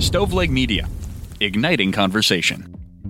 Stoveleg Media, igniting conversation.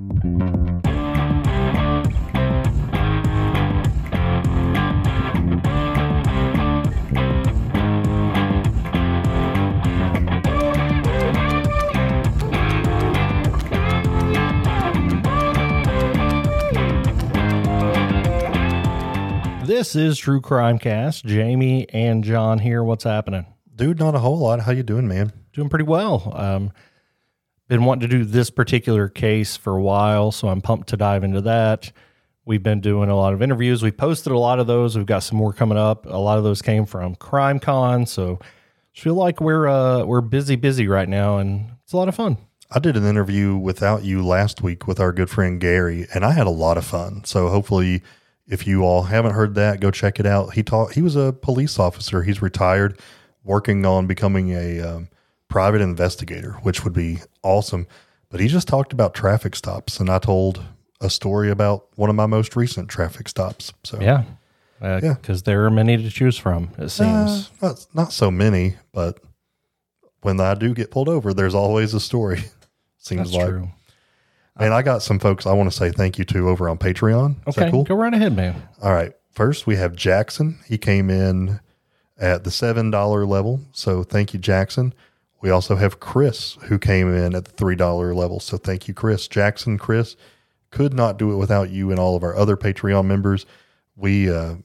This is True Crime Cast. Jamie and John here. What's happening? Dude, not a whole lot. How you doing, man? Doing pretty well. Been wanting to do this particular case for a while, so I'm pumped to dive into that. We've been doing a lot of interviews. We posted a lot of those. We've got some more coming up. A lot of those came from CrimeCon, so I feel like we're busy right now, and it's a lot of fun. I did an interview without you last week with our good friend Gary, and I had a lot of fun. So hopefully, if you all haven't heard that, go check it out. He was a police officer. He's retired, working on becoming a private investigator, which would be awesome. But he just talked about traffic stops, and I told a story about one of my most recent traffic stops. So yeah, because there are many to choose from, it seems. Not so many, but when I do get pulled over, there's always a story. Seems That's like. true. And I got some folks I want to say thank you to over on Patreon. Is that Okay, cool? go right ahead, man. All right. First, we have Jackson. He came in at the $7 level. So thank you, Jackson. We also have Chris, who came in at the $3 level. So thank you, Chris. Jackson, Chris, could not do it without you and all of our other Patreon members. We,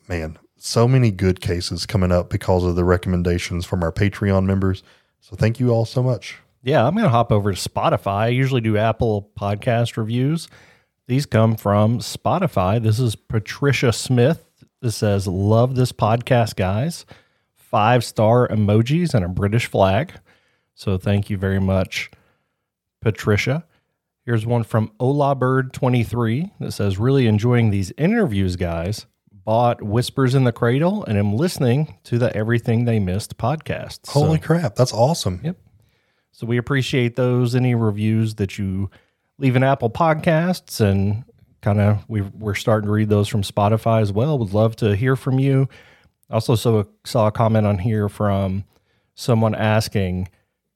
so many good cases coming up because of the recommendations from our Patreon members. So thank you all so much. Yeah, I'm going to hop over to Spotify. I usually do Apple podcast reviews. These come from Spotify. This is Patricia Smith. This says, love this podcast, guys. 5-star emojis and a British flag. So thank you very much, Patricia. Here's one from OlaBird23 that says, really enjoying these interviews, guys. Bought Whispers in the Cradle and am listening to the Everything They Missed podcast. Holy crap. That's awesome. Yep. So we appreciate those. Any reviews that you leave in Apple Podcasts, and kind of we're starting to read those from Spotify as well. Would love to hear from you. Also saw a comment on here from someone asking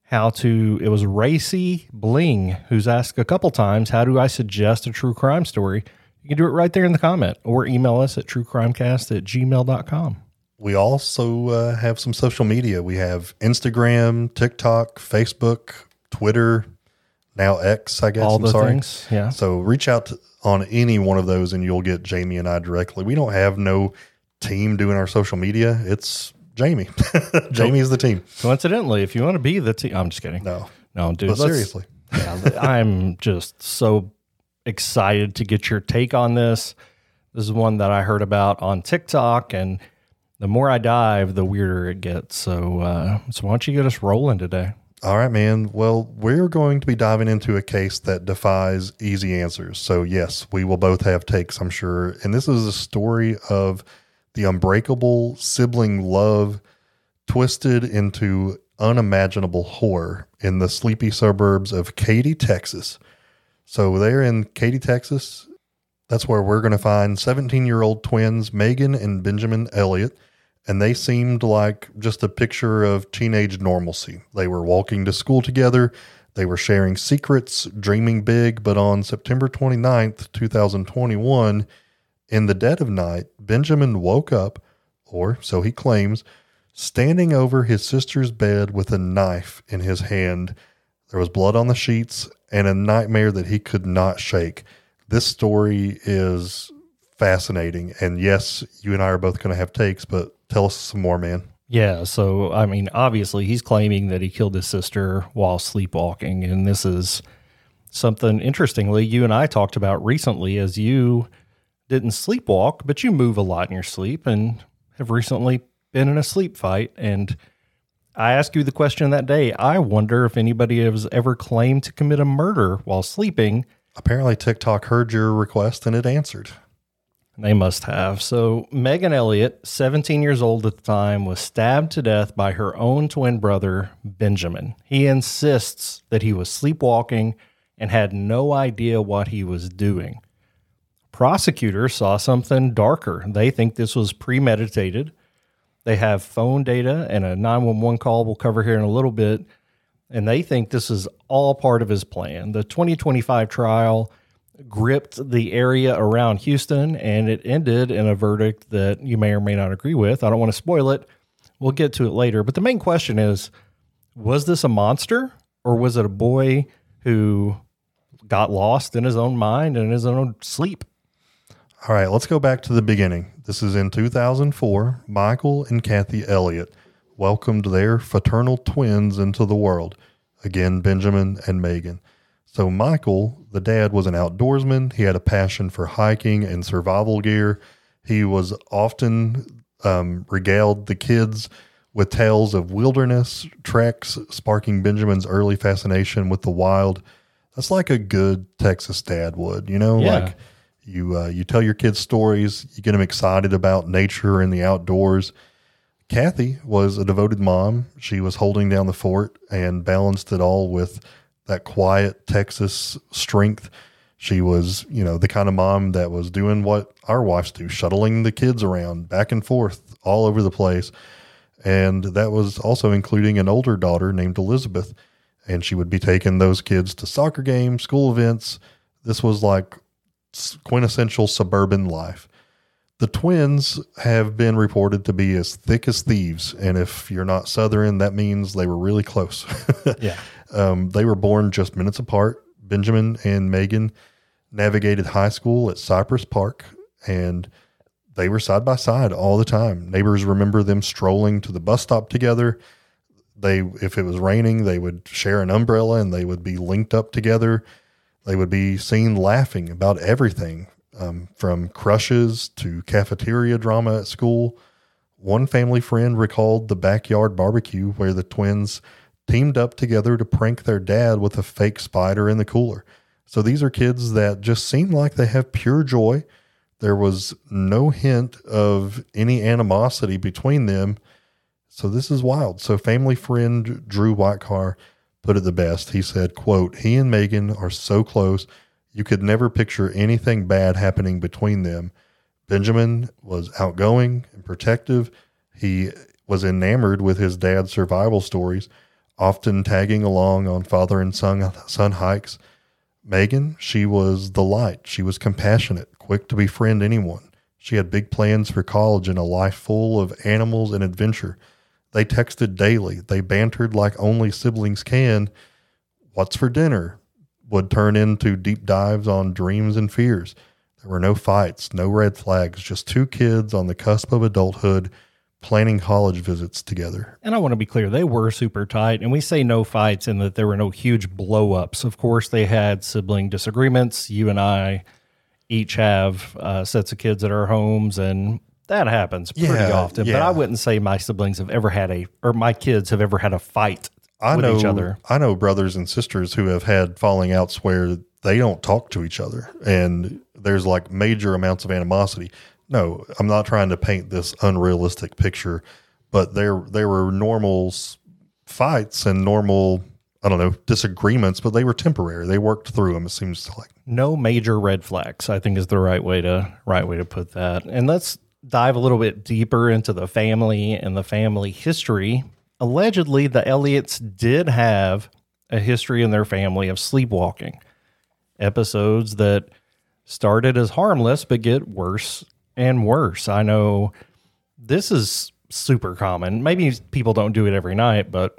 it was Racy Bling who's asked a couple times, how do I suggest a true crime story? You can do it right there in the comment or email us at truecrimecast@gmail.com. We also have some social media. We have Instagram, TikTok, Facebook, Twitter, now X, I guess. All the things, yeah. So reach out on any one of those and you'll get Jamie and I directly. We don't have no team doing our social media. It's Jamie. Jamie's the team. Coincidentally, if you want to be the team, I'm just kidding. No, dude. But seriously. Yeah, I'm just so excited to get your take on this. This is one that I heard about on TikTok, and the more I dive, the weirder it gets. So why don't you get us rolling today? All right, man. Well, we're going to be diving into a case that defies easy answers. So yes, we will both have takes, I'm sure. And this is a story of the unbreakable sibling love twisted into unimaginable horror in the sleepy suburbs of Katy, Texas. So there in Katy, Texas, that's where we're going to find 17-year-old twins, Megan and Benjamin Elliott. And they seemed like just a picture of teenage normalcy. They were walking to school together. They were sharing secrets, dreaming big. But on September 29th, 2021, in the dead of night, Benjamin woke up, or so he claims, standing over his sister's bed with a knife in his hand. There was blood on the sheets and a nightmare that he could not shake. This story is fascinating. And yes, you and I are both going to have takes, but tell us some more, man. Yeah, so, I mean, obviously he's claiming that he killed his sister while sleepwalking, and this is something, interestingly, you and I talked about recently, as you didn't sleepwalk, but you move a lot in your sleep and have recently been in a sleep fight. And I asked you the question that day, I wonder if anybody has ever claimed to commit a murder while sleeping. Apparently TikTok heard your request and it answered. They must have. So Megan Elliott, 17 years old at the time, was stabbed to death by her own twin brother, Benjamin. He insists that he was sleepwalking and had no idea what he was doing. Prosecutors saw something darker. They think this was premeditated. They have phone data and a 911 call we'll cover here in a little bit. and they think this is all part of his plan. The 2025 trial gripped the area around Houston, and it ended in a verdict that you may or may not agree with. I don't want to spoil it. We'll get to it later. But the main question is, was this a monster, or was it a boy who got lost in his own mind and in his own sleep? All right, let's go back to the beginning. This is in 2004. Michael and Kathy Elliott welcomed their fraternal twins into the world. Again, Benjamin and Megan. So Michael, the dad, was an outdoorsman. He had a passion for hiking and survival gear. He was often regaled the kids with tales of wilderness treks, sparking Benjamin's early fascination with the wild. That's like a good Texas dad would, you know, Yeah. like you tell your kids stories, you get them excited about nature and the outdoors. Kathy was a devoted mom. She was holding down the fort and balanced it all with that quiet Texas strength. She was, you know, the kind of mom that was doing what our wives do, shuttling the kids around back and forth all over the place. And that was also including an older daughter named Elizabeth. And she would be taking those kids to soccer games, school events. This was like quintessential suburban life. The twins have been reported to be as thick as thieves. And if you're not Southern, that means they were really close. Yeah. They were born just minutes apart. Benjamin and Megan navigated high school at Cypress Park, and they were side by side all the time. Neighbors remember them strolling to the bus stop together. If it was raining, they would share an umbrella and they would be linked up together. They would be seen laughing about everything, from crushes to cafeteria drama at school. One family friend recalled the backyard barbecue where the twins teamed up together to prank their dad with a fake spider in the cooler. So these are kids that just seem like they have pure joy. There was no hint of any animosity between them. So this is wild. So family friend Drew Whitecar put it the best. He said, quote, "He and Megan are so close, you could never picture anything bad happening between them. Benjamin was outgoing and protective. He was enamored with his dad's survival stories, often tagging along on father and son hikes. Megan, she was the light. She was compassionate, quick to befriend anyone. She had big plans for college and a life full of animals and adventure. They texted daily. They bantered like only siblings can. What's for dinner would turn into deep dives on dreams and fears. There were no fights, no red flags, just two kids on the cusp of adulthood planning college visits together." And I want to be clear, they were super tight. And we say no fights in that there were no huge blow-ups. Of course, they had sibling disagreements. You and I each have sets of kids at our homes, and that happens pretty often. Yeah. But I wouldn't say my siblings have ever had my kids have ever had a fight with each other. I know brothers and sisters who have had falling outs where they don't talk to each other, and there's like major amounts of animosity. No, I'm not trying to paint this unrealistic picture, but there were normal fights and normal, I don't know, disagreements, but they were temporary. They worked through them, it seems like. No major red flags, I think, is the right way to put that. And let's dive a little bit deeper into the family and the family history. Allegedly, the Elliots did have a history in their family of sleepwalking. Episodes that started as harmless but get worse and worse. I know this is super common. Maybe people don't do it every night, but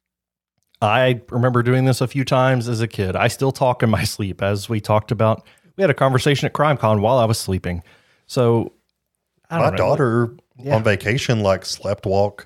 I remember doing this a few times as a kid. I still talk in my sleep, as we talked about. We had a conversation at CrimeCon while I was sleeping. So I don't know. My daughter on vacation slept walked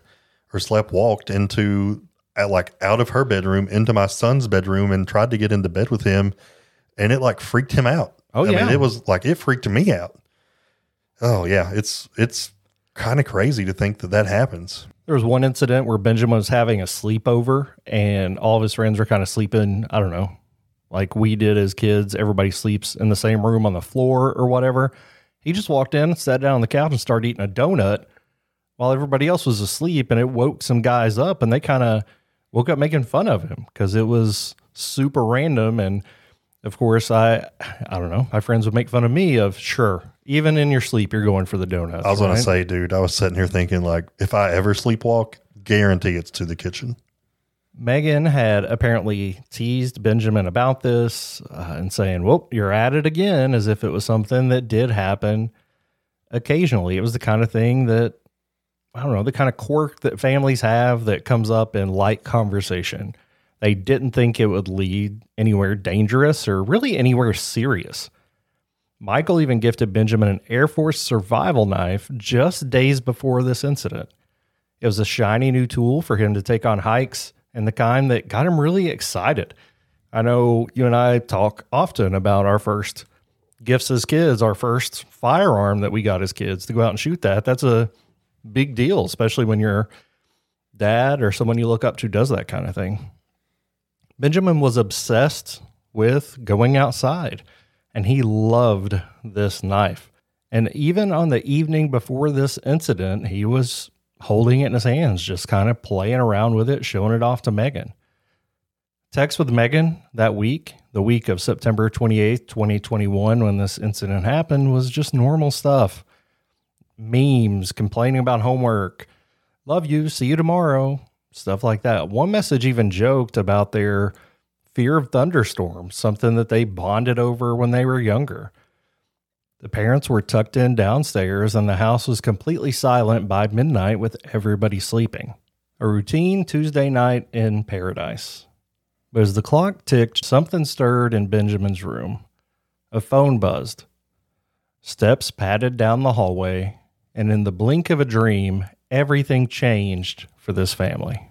into out of her bedroom into my son's bedroom and tried to get into bed with him, and it freaked him out. Oh, yeah. I mean, it freaked me out. Oh yeah, it's kind of crazy to think that happens. There was one incident where Benjamin was having a sleepover and all of his friends were kind of sleeping, I don't know, like we did as kids. Everybody sleeps in the same room on the floor or whatever. He just walked in, sat down on the couch and started eating a donut while everybody else was asleep, and it woke some guys up, and they kind of woke up making fun of him because it was super random. And of course, I don't know, my friends would make fun of me of, sure, even in your sleep, you're going for the donuts. I was going to say, dude, I was sitting here thinking, if I ever sleepwalk, guarantee it's to the kitchen. Megan had apparently teased Benjamin about this and saying, well, you're at it again, as if it was something that did happen occasionally. It was the kind of thing that, I don't know, the kind of quirk that families have that comes up in light conversation. They didn't think it would lead anywhere dangerous or really anywhere serious. Michael even gifted Benjamin an Air Force survival knife just days before this incident. It was a shiny new tool for him to take on hikes and the kind that got him really excited. I know you and I talk often about our first gifts as kids, our first firearm that we got as kids to go out and shoot that. That's a big deal, especially when your dad or someone you look up to does that kind of thing. Benjamin was obsessed with going outside, and he loved this knife. And even on the evening before this incident, he was holding it in his hands, just kind of playing around with it, showing it off to Megan. Text with Megan that week, the week of September 28th, 2021, when this incident happened, was just normal stuff. Memes, complaining about homework, love you, see you tomorrow, stuff like that. One message even joked about their fear of thunderstorms, something that they bonded over when they were younger. The parents were tucked in downstairs, and the house was completely silent by midnight with everybody sleeping. A routine Tuesday night in paradise. But as the clock ticked, something stirred in Benjamin's room. A phone buzzed. Steps padded down the hallway, and in the blink of a dream, everything changed for this family.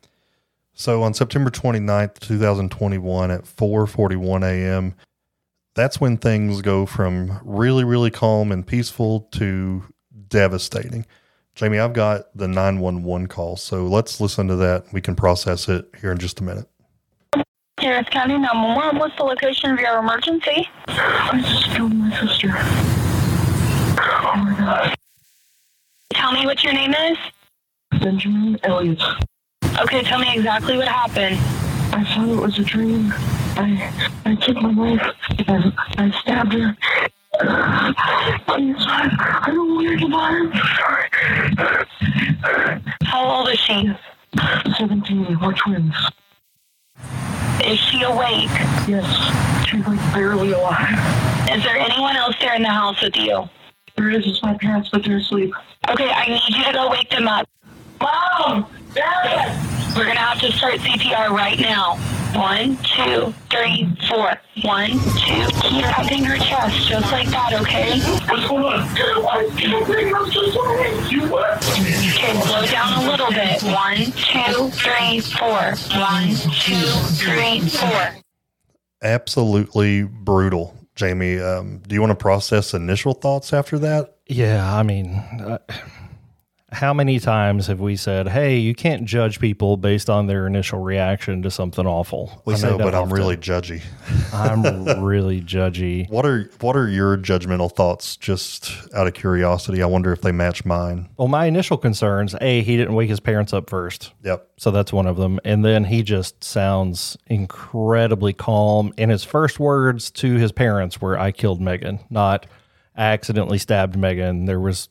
So on September 29th, 2021 at 4:41 a.m., that's when things go from really, really calm and peaceful to devastating. Jamie, I've got the 911 call, so let's listen to that. We can process it here in just a minute. Harris County 911, what's the location of your emergency? I just killed my sister. Oh my God. Tell me what your name is. Benjamin Elliott. Okay, tell me exactly what happened. I thought it was a dream. I took my knife and I stabbed her. Please, I don't want her to die. I'm sorry. How old is she? 17. We're twins. Is she awake? Yes. She's like barely alive. Is there anyone else there in the house with you? There is. It's my parents, but they're asleep. Okay, I need you to go wake them up. Mom! Dad! We're going to have to start CPR right now. 1, 2, 3, 4. 1, 2. Keep tapping her chest just like that, okay? What's going on? I can't think. I'm so sorry. You what? Okay, slow down a little bit. 1, 2, 3, 4. 1, 2, 3, 4. Absolutely brutal. Jamie, do you want to process initial thoughts after that? Yeah, I mean, how many times have we said, hey, you can't judge people based on their initial reaction to something awful? We say, but I'm really judgy. I'm really judgy. What are your judgmental thoughts, just out of curiosity? I wonder if they match mine. Well, my initial concerns, he didn't wake his parents up first. Yep. So that's one of them. And then he just sounds incredibly calm. And his first words to his parents were, I killed Megan, not I accidentally stabbed Megan. There was...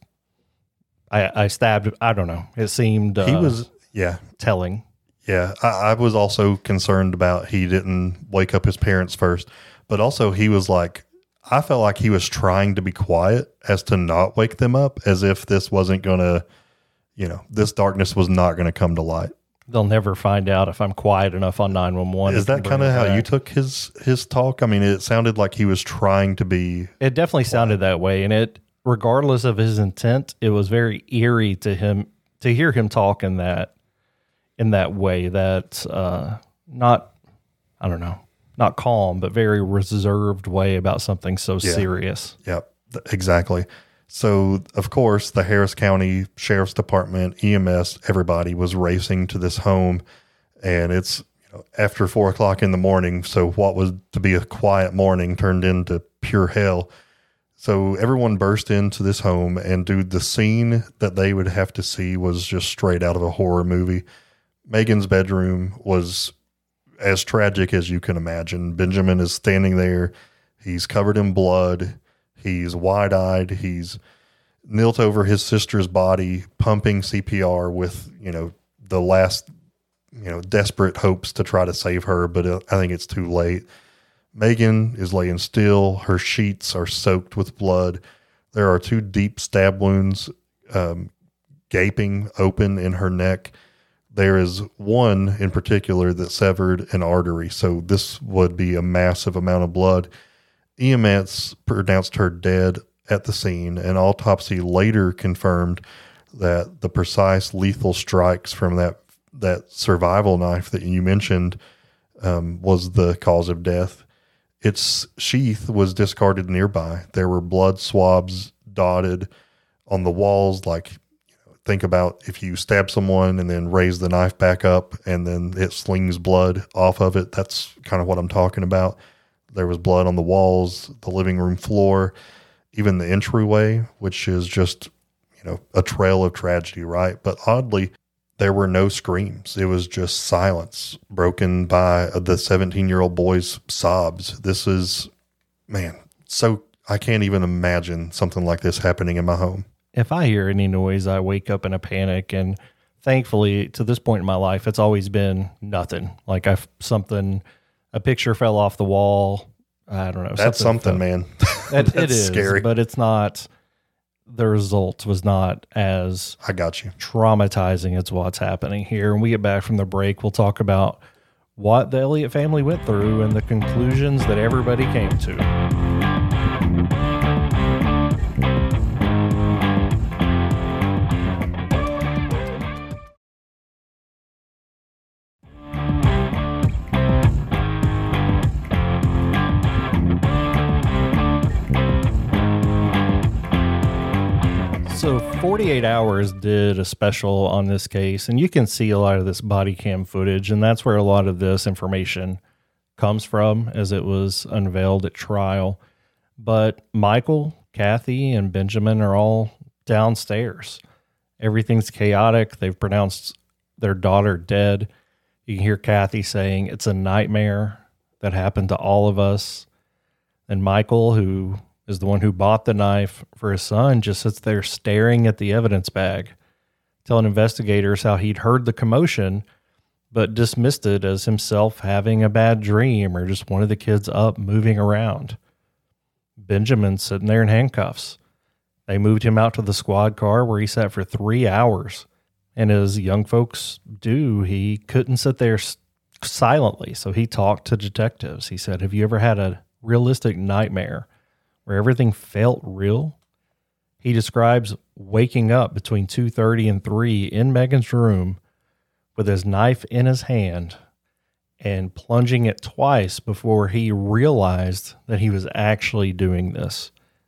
I stabbed, I don't know. It seemed he was telling. Yeah, I was also concerned about he didn't wake up his parents first, but also he was like, I felt like he was trying to be quiet as to not wake them up, as if this wasn't going to, this darkness was not going to come to light. They'll never find out if I'm quiet enough on 911. Is that kind of how you took his talk? I mean, it sounded like he was trying to be. It definitely sounded that way, and it. Regardless of his intent, it was very eerie to him to hear him talk in that way. That not calm, but very reserved way about something so serious. Yep, exactly. So, of course, the Harris County Sheriff's Department, EMS, everybody was racing to this home, and it's after 4:00 in the morning. So, what was to be a quiet morning turned into pure hell. So everyone burst into this home, and dude, the scene that they would have to see was just straight out of a horror movie. Megan's bedroom was as tragic as you can imagine. Benjamin is standing there. He's covered in blood. He's wide-eyed. He's knelt over his sister's body, pumping CPR with, the last desperate hopes to try to save her, but I think it's too late. Megan is laying still. Her sheets are soaked with blood. There are 2 deep stab wounds gaping open in her neck. There is one in particular that severed an artery, so this would be a massive amount of blood. EMS pronounced her dead at the scene, and autopsy later confirmed that the precise lethal strikes from that survival knife that you mentioned was the cause of death. Its sheath was discarded nearby. There were blood swabs dotted on the walls. Like, think about if you stab someone and then raise the knife back up and then it slings blood off of it. That's kind of what I'm talking about. There was blood on the walls, the living room floor, even the entryway, which is just, a trail of tragedy, right? But oddly, there were no screams. It was just silence broken by the 17-year-old boy's sobs. This is, so I can't even imagine something like this happening in my home. If I hear any noise, I wake up in a panic. And thankfully, to this point in my life, it's always been nothing. Like a picture fell off the wall. I don't know. That's something, man. It is scary. But it's not, the result was not as I got you. traumatizing as what's happening here. When we get back from the break, we'll talk about what the Elliott family went through and the conclusions that everybody came to. So 48 Hours did a special on this case, and you can see a lot of this body cam footage, and that's where a lot of this information comes from as it was unveiled at trial. But Michael, Kathy, and Benjamin are all downstairs. Everything's chaotic. They've pronounced their daughter dead. You can hear Kathy saying, "It's a nightmare that happened to all of us." And Michael, who is the one who bought the knife for his son, just sits there staring at the evidence bag, telling investigators how he'd heard the commotion, but dismissed it as himself having a bad dream or just one of the kids up moving around. Benjamin's sitting there in handcuffs. They moved him out to the squad car where he sat for 3 hours. And as young folks do, he couldn't sit there silently. So he talked to detectives. He said, "Have you ever had a realistic nightmare where everything felt real?" He describes waking up between 2:30 and 3 in Megan's room with his knife in his hand and plunging it twice before he realized that he was actually doing this.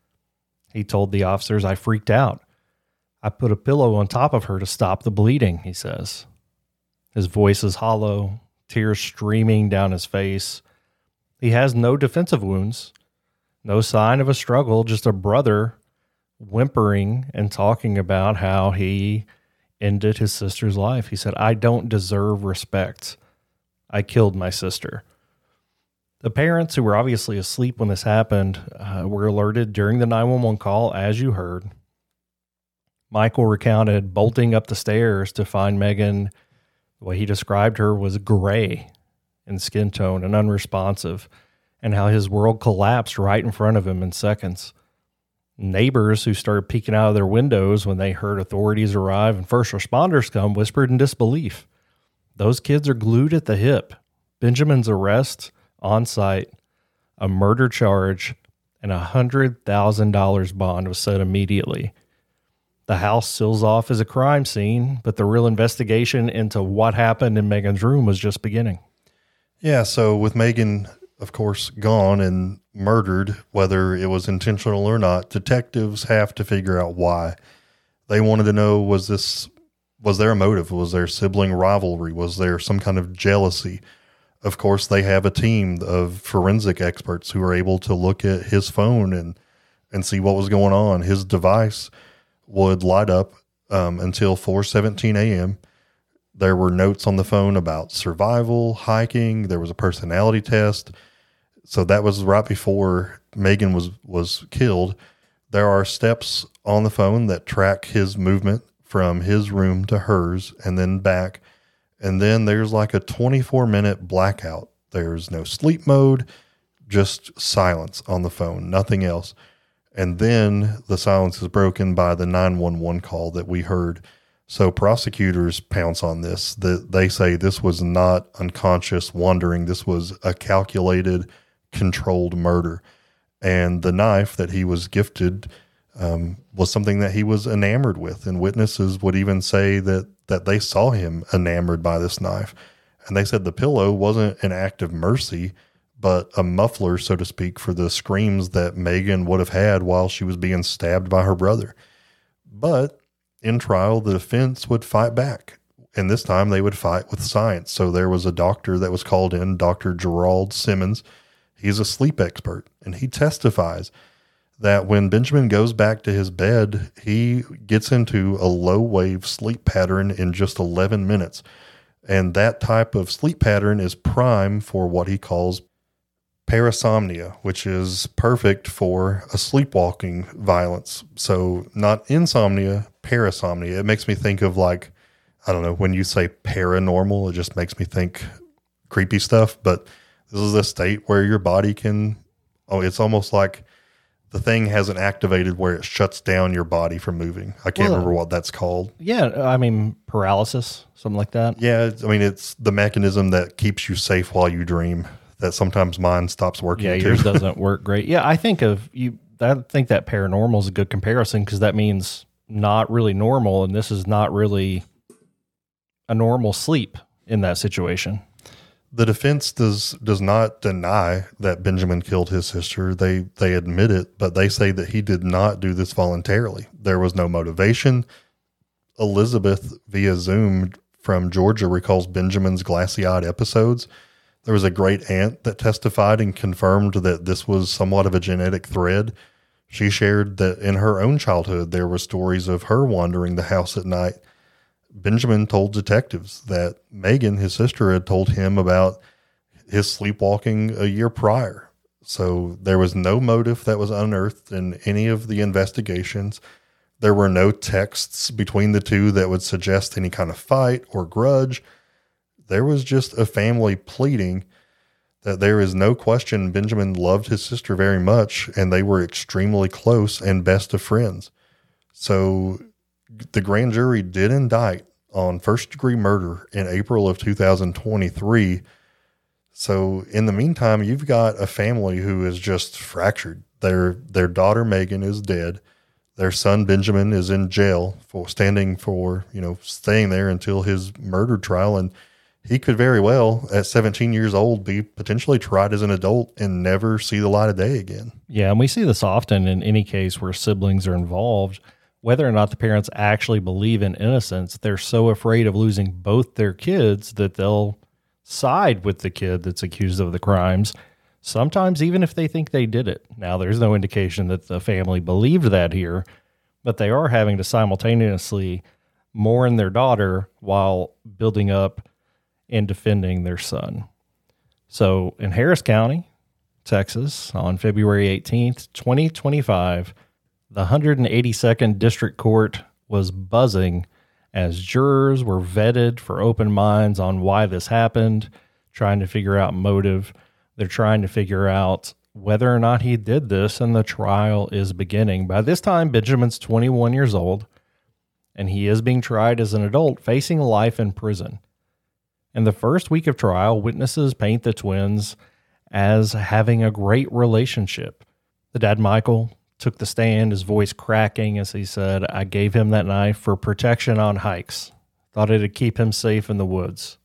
He told the officers, "I freaked out. I put a pillow on top of her to stop the bleeding," he says. His voice is hollow, tears streaming down his face. He has no defensive wounds. No sign of a struggle, just a brother whimpering and talking about how he ended his sister's life. He said, "I don't deserve respect. I killed my sister." The parents, who were obviously asleep when this happened, were alerted during the 911 call, as you heard. Michael recounted bolting up the stairs to find Megan. The way he described her was gray in skin tone and unresponsive, and how his world collapsed right in front of him in seconds. Neighbors who started peeking out of their windows when they heard authorities arrive and first responders come whispered in disbelief. Those kids are glued at the hip. Benjamin's arrest on site, a murder charge, and $100,000 bond was set immediately. The house seals off as a crime scene, but the real investigation into what happened in Megan's room was just beginning. Yeah, so with Megan, of course, gone and murdered, whether it was intentional or not, detectives have to figure out why. They wanted to know, was there a motive? Was there sibling rivalry? Was there some kind of jealousy? Of course, they have a team of forensic experts who are able to look at his phone and see what was going on. His device would light up until 4:17 a.m. There were notes on the phone about survival, hiking. There was a personality test. So that was right before Megan was killed. There are steps on the phone that track his movement from his room to hers and then back. And then there's like a 24-minute blackout. There's no sleep mode, just silence on the phone, nothing else. And then the silence is broken by the 911 call that we heard. So prosecutors pounce on this. They say this was not unconscious wandering. This was a calculated, controlled murder. And the knife that he was gifted was something that he was enamored with. And witnesses would even say that they saw him enamored by this knife. And they said the pillow wasn't an act of mercy, but a muffler, so to speak, for the screams that Megan would have had while she was being stabbed by her brother. But in trial, the defense would fight back. And this time they would fight with science. So there was a doctor that was called in, Dr. Gerald Simmons. He's a sleep expert, and he testifies that when Benjamin goes back to his bed, he gets into a low-wave sleep pattern in just 11 minutes. And that type of sleep pattern is prime for what he calls parasomnia, which is perfect for a sleepwalking violence. So not insomnia, parasomnia. It makes me think of, like, I don't know, when you say paranormal, it just makes me think creepy stuff. But this is a state where your body can, it's almost like the thing hasn't activated where it shuts down your body from moving. I can't remember what that's called. Yeah, I mean, paralysis, something like that. Yeah, I mean, it's the mechanism that keeps you safe while you dream that sometimes mine stops working. Yeah, too. yours doesn't work great. Yeah, I think that paranormal is a good comparison because that means not really normal, and this is not really a normal sleep in that situation. The defense does not deny that Benjamin killed his sister. They admit it, but they say that he did not do this voluntarily. There was no motivation. Elizabeth, via Zoom from Georgia, recalls Benjamin's glassy-eyed episodes. There was a great aunt that testified and confirmed that this was somewhat of a genetic thread. She shared that in her own childhood, there were stories of her wandering the house at night. Benjamin told detectives that Megan, his sister, had told him about his sleepwalking a year prior. So there was no motive that was unearthed in any of the investigations. There were no texts between the two that would suggest any kind of fight or grudge. There was just a family pleading that there is no question Benjamin loved his sister very much, and they were extremely close and best of friends. So the grand jury did indict on first-degree murder in April of 2023. So in the meantime, you've got a family who is just fractured. Their daughter, Megan, is dead. Their son, Benjamin, is in jail for staying there until his murder trial. And he could very well, at 17 years old, be potentially tried as an adult and never see the light of day again. Yeah, and we see this often in any case where siblings are involved. Whether or not the parents actually believe in innocence, they're so afraid of losing both their kids that they'll side with the kid that's accused of the crimes, sometimes even if they think they did it. Now, there's no indication that the family believed that here, but they are having to simultaneously mourn their daughter while building up and defending their son. So in Harris County, Texas, on February 18th, 2025, the 182nd District Court was buzzing as jurors were vetted for open minds on why this happened, trying to figure out motive. They're trying to figure out whether or not he did this, and the trial is beginning. By this time, Benjamin's 21 years old, and he is being tried as an adult, facing life in prison. In the first week of trial, witnesses paint the twins as having a great relationship. The dad, Michael, took the stand, his voice cracking as he said, "I gave him that knife for protection on hikes. Thought it'd keep him safe in the woods."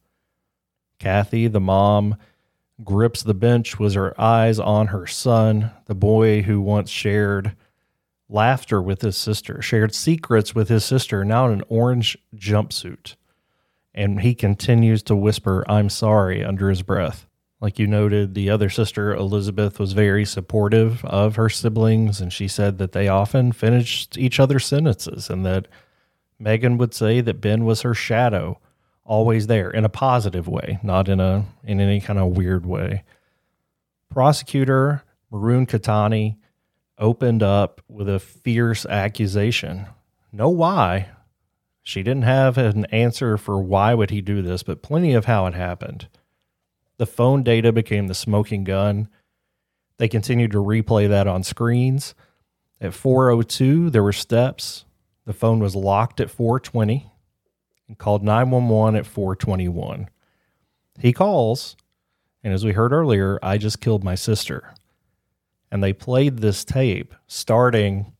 Kathy, the mom, grips the bench with her eyes on her son, the boy who once shared laughter with his sister, shared secrets with his sister, now in an orange jumpsuit. And he continues to whisper, "I'm sorry," under his breath. Like you noted, the other sister, Elizabeth, was very supportive of her siblings, and she said that they often finished each other's sentences, and that Megan would say that Ben was her shadow, always there in a positive way, not in any kind of weird way. Prosecutor Maroon Katani opened up with a fierce accusation. No why, She didn't have an answer for why would he do this, but plenty of how it happened. The phone data became the smoking gun. They continued to replay that on screens. At 4:02, there were steps. The phone was locked at 4:20 and called 911 at 4:21. He calls, and as we heard earlier, I just killed my sister. And they played this tape, starting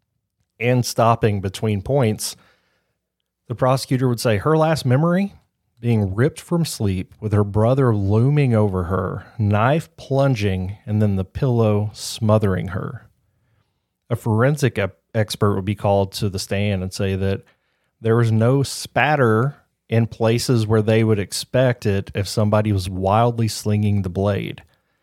and stopping between points. The prosecutor would say her last memory, being ripped from sleep with her brother looming over her, knife plunging, and then the pillow smothering her. A forensic expert would be called to the stand and say that there was no spatter in places where they would expect it if somebody was wildly slinging the blade.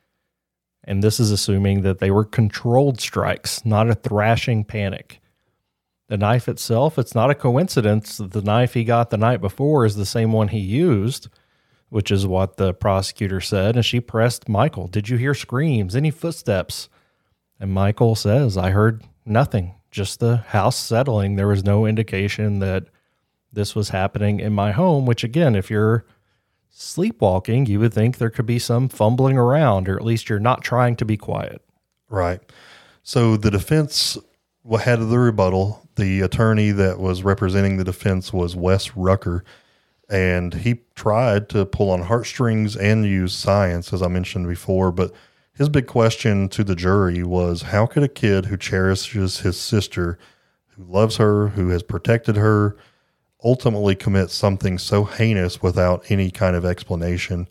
And this is assuming that they were controlled strikes, not a thrashing panic. The knife itself, it's not a coincidence that the knife he got the night before is the same one he used, which is what the prosecutor said. And she pressed Michael, did you hear screams, any footsteps? And Michael says, I heard nothing, just the house settling. There was no indication that this was happening in my home, which again, if you're sleepwalking, you would think there could be some fumbling around, or at least you're not trying to be quiet. Right. So the defense had the rebuttal. The attorney that was representing the defense was Wes Rucker, and he tried to pull on heartstrings and use science, as I mentioned before. But his big question to the jury was, how could a kid who cherishes his sister, who loves her, who has protected her, ultimately commit something so heinous without any kind of explanation?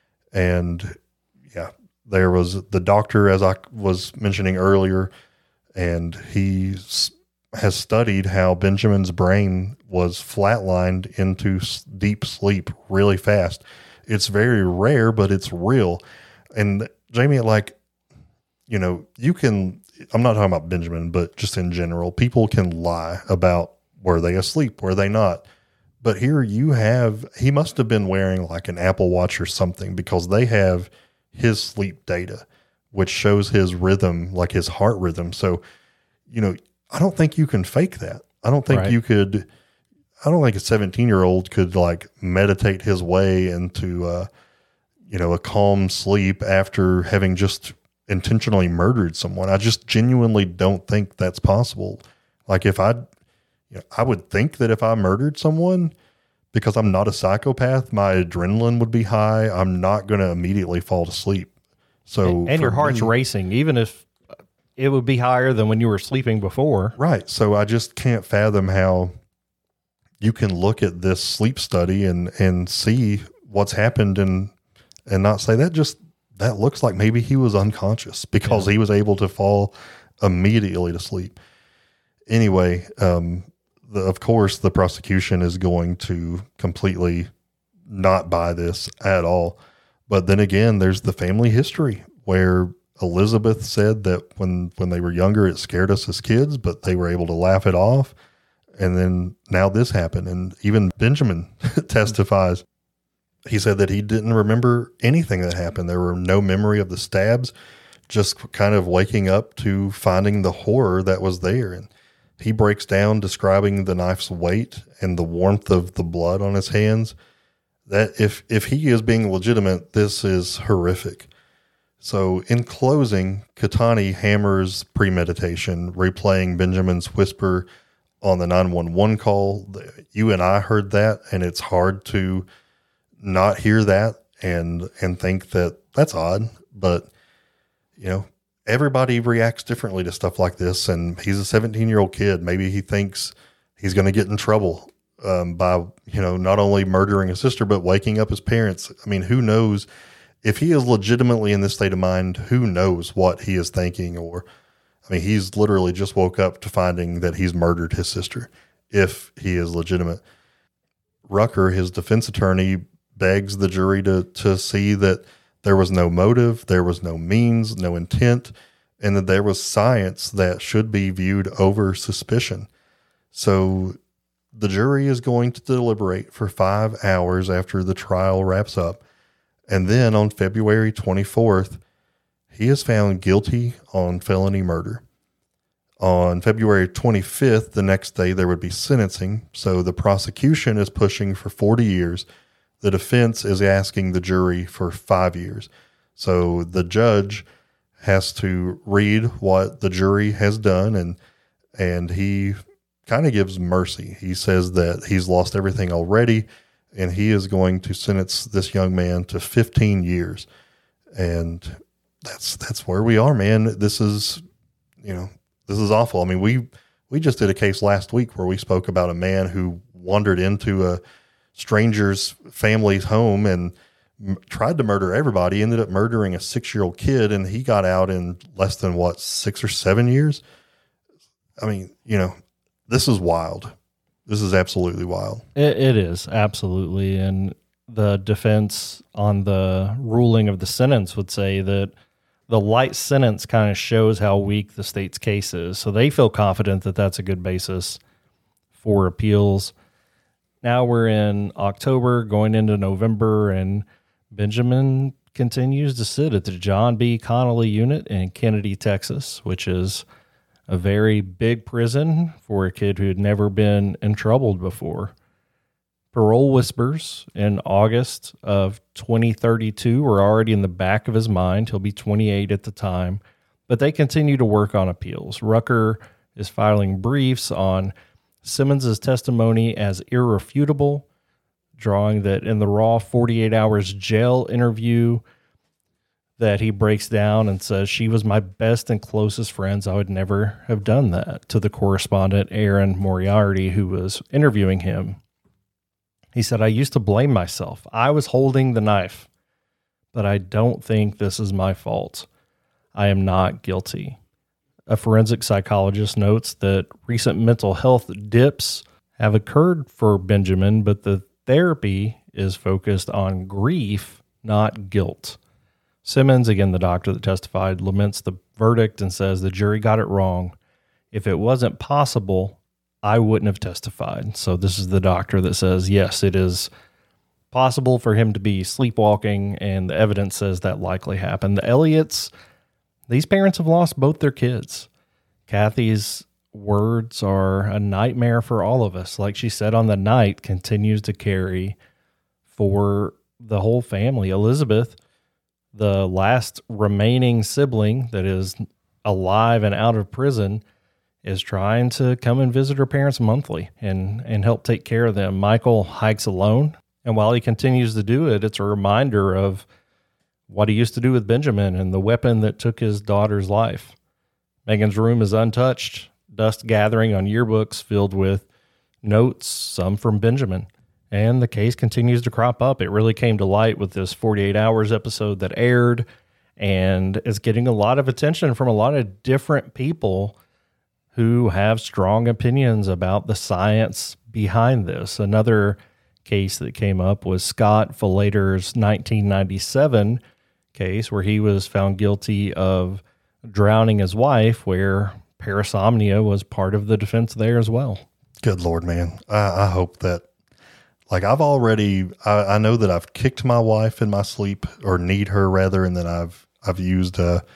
And yeah, there was the doctor, as I was mentioning earlier, and he has studied how Benjamin's brain was flatlined into deep sleep really fast. It's very rare, but it's real. And Jamie, like, you know, you can, I'm not talking about Benjamin, but just in general, people can lie about were they asleep, were they not? But here you have, he must have been wearing like an Apple Watch or something, because they have his sleep data, which shows his rhythm, like his heart rhythm. So, you know, I don't think you can fake that. I don't think you could, I don't think a 17-year-old could like meditate his way into, you know, a calm sleep after having just intentionally murdered someone. I just genuinely don't think that's possible. Like if I would think that if I murdered someone, because I'm not a psychopath, my adrenaline would be high. I'm not going to immediately fall to sleep. So, and your heart's racing, even if it would be higher than when you were sleeping before. Right. So I just can't fathom how you can look at this sleep study and see what's happened and not say that looks like maybe he was unconscious, because he was able to fall immediately to sleep. Anyway, of course, the prosecution is going to completely not buy this at all. But then again, there's the family history where Elizabeth said that when they were younger, it scared us as kids, but they were able to laugh it off. And then now this happened. And even Benjamin testifies. He said that he didn't remember anything that happened. There were no memory of the stabs, just kind of waking up to finding the horror that was there. And he breaks down describing the knife's weight and the warmth of the blood on his hands. That if he is being legitimate, this is horrific. So in closing, Cattani hammers premeditation, replaying Benjamin's whisper on the 911 call. You and I heard that, and it's hard to not hear that and think that that's odd. But, you know, everybody reacts differently to stuff like this. And he's a 17-year-old kid. Maybe he thinks he's going to get in trouble by, you know, not only murdering his sister, but waking up his parents. I mean, who knows? If he is legitimately in this state of mind, who knows what he is thinking? Or, I mean, he's literally just woke up to finding that he's murdered his sister, if he is legitimate. Rucker, his defense attorney, begs the jury to see that there was no motive, there was no means, no intent, and that there was science that should be viewed over suspicion. So the jury is going to deliberate for 5 hours after the trial wraps up. And then on February 24th, he is found guilty on felony murder. On February 25th, the next day, there would be sentencing. So the prosecution is pushing for 40 years. The defense is asking the jury for 5 years. So the judge has to read what the jury has done, and he kind of gives mercy. He says that he's lost everything already, and he is going to sentence this young man to 15 years. And that's where we are, man. This is awful. I mean, we just did a case last week where we spoke about a man who wandered into a stranger's family's home and tried to murder everybody, ended up murdering a 6-year-old kid, and he got out in less than 6 or 7 years. I mean, this is wild. This is absolutely wild. It is, absolutely. And the defense on the ruling of the sentence would say that the light sentence kind of shows how weak the state's case is. So they feel confident that that's a good basis for appeals. Now we're in October, going into November, and Benjamin continues to sit at the John B. Connolly unit in Kennedy, Texas, which is a very big prison for a kid who had never been in trouble before. Parole whispers in August of 2032 were already in the back of his mind. He'll be 28 at the time, but they continue to work on appeals. Rucker is filing briefs on Simmons's testimony as irrefutable, drawing that in the raw 48 hours jail interview that he breaks down and says, "She was my best and closest friends. I would never have done that," to the correspondent Aaron Moriarty, who was interviewing him. He said, "I used to blame myself. I was holding the knife, but I don't think this is my fault. I am not guilty." A forensic psychologist notes that recent mental health dips have occurred for Benjamin, but the therapy is focused on grief, not guilt. Simmons, again, the doctor that testified, laments the verdict and says the jury got it wrong. If it wasn't possible, I wouldn't have testified. So this is the doctor that says, yes, it is possible for him to be sleepwalking, and the evidence says that likely happened. The Elliots, these parents have lost both their kids. Kathy's words are a nightmare for all of us. Like she said on the night, continues to carry for the whole family. Elizabeth, the last remaining sibling that is alive and out of prison, is trying to come and visit her parents monthly and help take care of them. Michael hikes alone, and while he continues to do it, it's a reminder of what he used to do with Benjamin and the weapon that took his daughter's life. Megan's room is untouched, dust gathering on yearbooks filled with notes, some from Benjamin. And the case continues to crop up. It really came to light with this 48 Hours episode that aired and is getting a lot of attention from a lot of different people who have strong opinions about the science behind this. Another case that came up was Scott Falater's 1997 case where he was found guilty of drowning his wife, where parasomnia was part of the defense there as well. Good Lord, man. I hope that, like, I know that I've kicked my wife in my sleep, or need her rather, and then I've used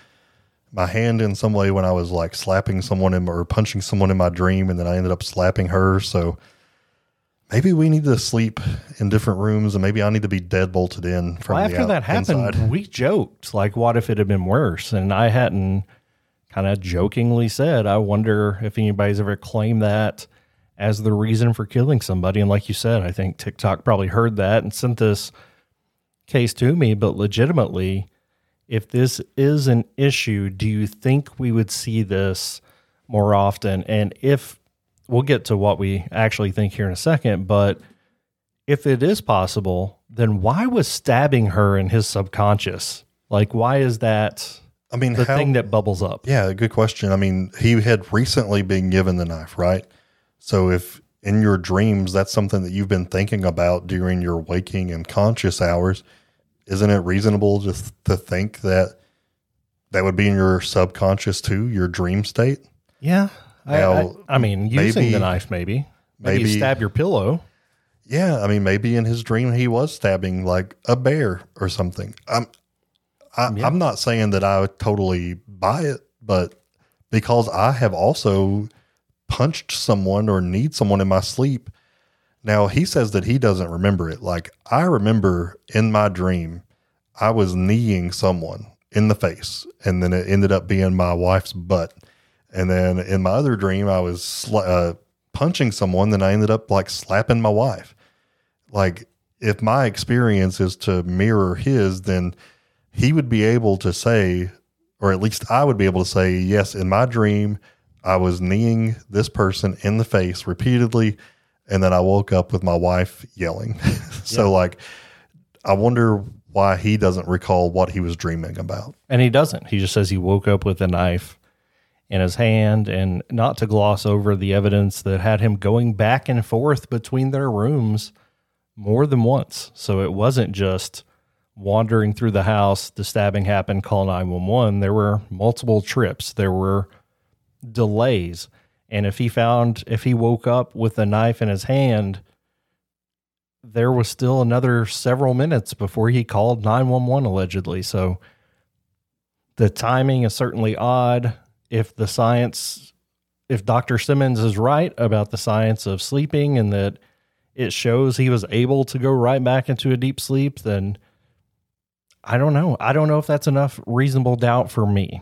my hand in some way when I was like slapping someone or punching someone in my dream, and then I ended up slapping her. So maybe we need to sleep in different rooms, and maybe I need to be deadbolted in from after that happened, inside. We joked, like, what if it had been worse? And I hadn't kind of jokingly said, I wonder if anybody's ever claimed that as the reason for killing somebody. And like you said, I think TikTok probably heard that and sent this case to me. But legitimately, if this is an issue, do you think we would see this more often? And if, we'll get to what we actually think here in a second, but if it is possible, then why was stabbing her in his subconscious? Like, why is that the thing that bubbles up? Yeah, good question. I mean, he had recently been given the knife, right? So if in your dreams, that's something that you've been thinking about during your waking and conscious hours, isn't it reasonable just to think that that would be in your subconscious too, your dream state? Yeah. I mean, using the knife, maybe you stab your pillow. Yeah. I mean, maybe in his dream, he was stabbing like a bear or something. I'm not saying that I would totally buy it, but because I have also punched someone or need someone in my sleep. Now, he says that he doesn't remember it. Like, I remember in my dream, I was kneeing someone in the face, and then it ended up being my wife's butt. And then in my other dream, I was punching someone, then I ended up like slapping my wife. Like, if my experience is to mirror his, then he would be able to say, or at least I would be able to say, yes, in my dream, I was kneeing this person in the face repeatedly, and then I woke up with my wife yelling. So, like, I wonder why he doesn't recall what he was dreaming about. And he doesn't. He just says he woke up with a knife in his hand, and not to gloss over the evidence that had him going back and forth between their rooms more than once. So it wasn't just wandering through the house, the stabbing happened, call 911. There were multiple trips. There were delays. And if he woke up with a knife in his hand, there was still another several minutes before he called 911 allegedly. So the timing is certainly odd. If Dr. Simmons is right about the science of sleeping and that it shows he was able to go right back into a deep sleep, then I don't know. I don't know if that's enough reasonable doubt for me.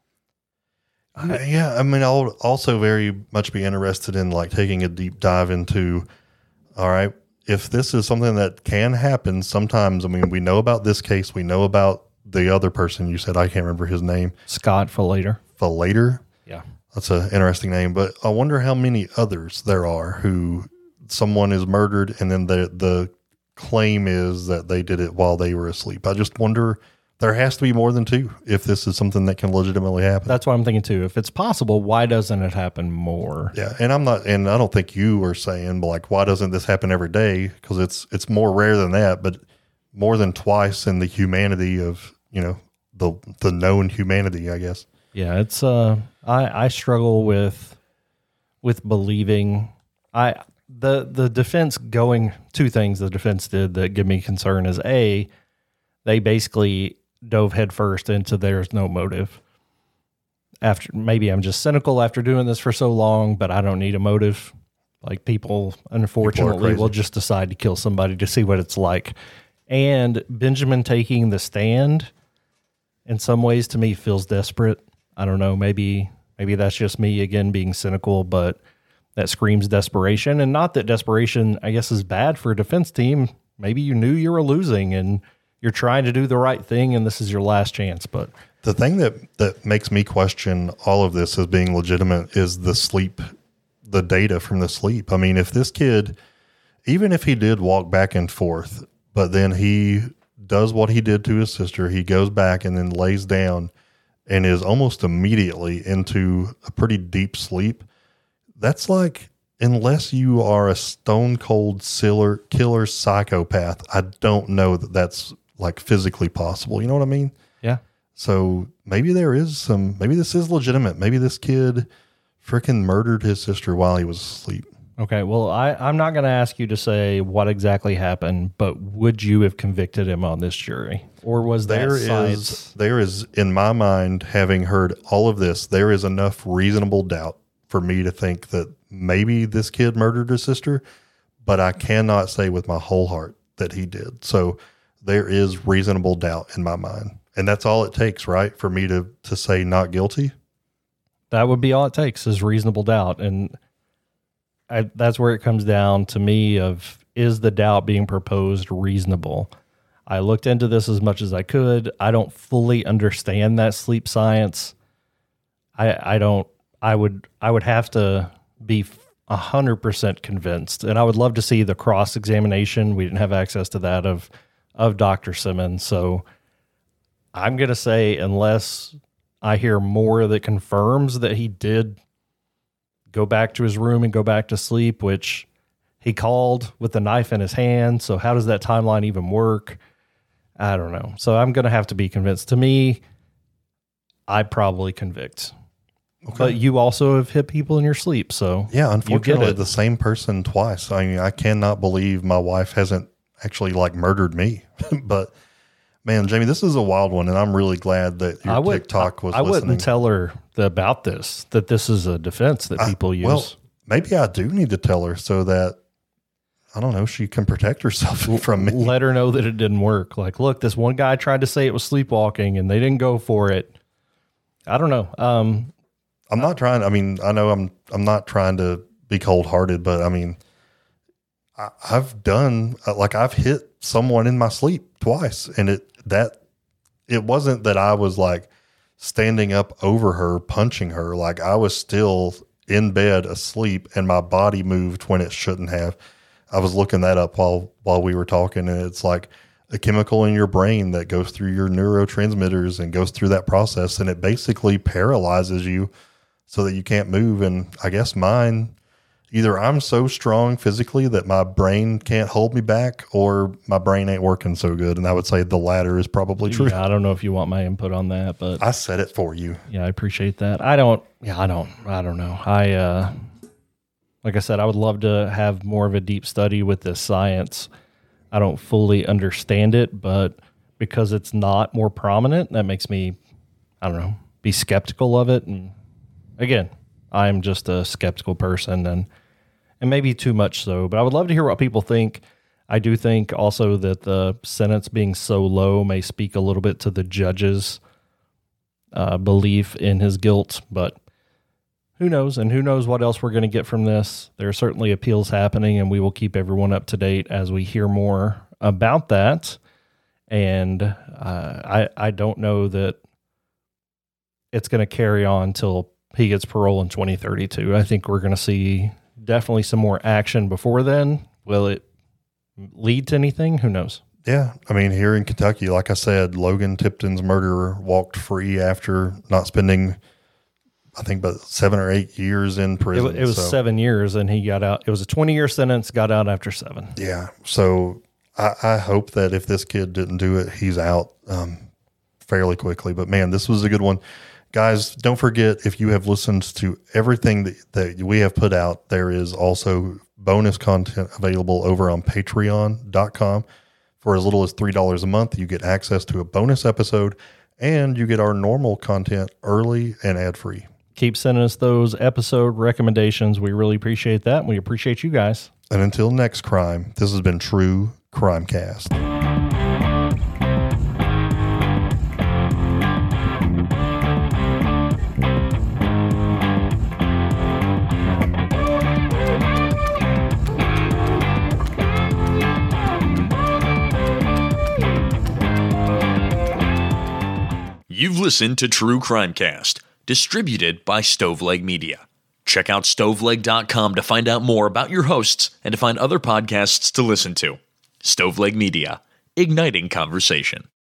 Yeah, I mean, I'll also very much be interested in like taking a deep dive into, all right, if this is something that can happen sometimes. I mean, we know about this case. We know about the other person you said, I can't remember his name. Scott Falater. Yeah. That's an interesting name, but I wonder how many others there are who someone is murdered and then the claim is that they did it while they were asleep. I just wonder, there has to be more than two if this is something that can legitimately happen. That's what I'm thinking too. If it's possible, why doesn't it happen more? Yeah. And I don't think you were saying, but like, why doesn't this happen every day? Because it's more rare than that, but more than twice in the humanity of, the known humanity, I guess. Yeah. It's, I struggle with believing the defense going, two things the defense did that give me concern is A, they basically dove headfirst into there's no motive. After, maybe I'm just cynical after doing this for so long, but I don't need a motive. Like, people unfortunately will just decide to kill somebody to see what it's like. And Benjamin taking the stand in some ways to me feels desperate. I don't know. Maybe that's just me again being cynical, but that screams desperation. And not that desperation, I guess, is bad for a defense team. Maybe you knew you were losing and you're trying to do the right thing and this is your last chance. But the thing that makes me question all of this as being legitimate is the data from the sleep. I mean, if this kid, even if he did walk back and forth, but then he does what he did to his sister, he goes back and then lays down and is almost immediately into a pretty deep sleep. That's like, unless you are a stone cold killer psychopath, I don't know that that's like physically possible. You know what I mean? yeah. So maybe maybe this is legitimate. Maybe this kid freaking murdered his sister while he was asleep. Okay. Well, I'm not going to ask you to say what exactly happened, but would you have convicted him on this jury? Or was there is, in my mind, having heard all of this, there is enough reasonable doubt for me to think that maybe this kid murdered his sister, but I cannot say with my whole heart that he did. So there is reasonable doubt in my mind. And that's all it takes, right? For me to say not guilty. That would be all it takes is reasonable doubt. And that's where it comes down to me of, is the doubt being proposed reasonable? I looked into this as much as I could. I don't fully understand that sleep science. I would have to be 100% convinced. And I would love to see the cross-examination. We didn't have access to that of Dr. Simmons. So I'm going to say, unless I hear more that confirms that he did go back to his room and go back to sleep, which he called with the knife in his hand. So how does that timeline even work? I don't know. So I'm going to have to be convinced. To me, I'd probably convict. Okay. But you also have hit people in your sleep. So yeah, unfortunately, the same person twice. I mean, I cannot believe my wife hasn't actually like murdered me. But man, Jamie, this is a wild one. And I'm really glad that your TikTok was listening. I wouldn't tell her about this, that this is a defense that people use. Well, maybe I do need to tell her so that, I don't know, she can protect herself from me. Let her know that it didn't work. Like, look, this one guy tried to say it was sleepwalking and they didn't go for it. I don't know. I'm not trying. I mean, I know I'm not trying to be cold hearted, but I mean, I've hit someone in my sleep twice, and it wasn't that I was like standing up over her, punching her. Like, I was still in bed asleep and my body moved when it shouldn't have. I was looking that up while we were talking, and it's like a chemical in your brain that goes through your neurotransmitters and goes through that process, and it basically paralyzes you so that you can't move. And I guess mine, either I'm so strong physically that my brain can't hold me back, or my brain ain't working so good. And I would say the latter is probably true. Yeah, I don't know if you want my input on that, but I said it for you. Yeah, I appreciate that. I don't know. Like I said, I would love to have more of a deep study with this science. I don't fully understand it, but because it's not more prominent, that makes me, I don't know, be skeptical of it. And again, I'm just a skeptical person, and maybe too much so, but I would love to hear what people think. I do think also that the sentence being so low may speak a little bit to the judge's belief in his guilt, but who knows? And who knows what else we're going to get from this. There are certainly appeals happening, and we will keep everyone up to date as we hear more about that. And I don't know that it's going to carry on till he gets parole in 2032. I think we're going to see definitely some more action before then. Will it lead to anything? Who knows? Yeah. I mean, here in Kentucky, like I said, Logan Tipton's murderer walked free after not spending, I think, about 7 or 8 years in prison. It was 7 years, and he got out. It was a 20-year sentence, got out after 7. Yeah. So I hope that if this kid didn't do it, he's out fairly quickly. But man, this was a good one. Guys, don't forget, if you have listened to everything that we have put out, there is also bonus content available over on patreon.com. For as little as $3 a month, you get access to a bonus episode, and you get our normal content early and ad-free. Keep sending us those episode recommendations. We really appreciate that, and we appreciate you guys. And until next crime, this has been True Crimecast. You've listened to True Crimecast, distributed by Stoveleg Media. Check out stoveleg.com to find out more about your hosts and to find other podcasts to listen to. Stoveleg Media, igniting conversation.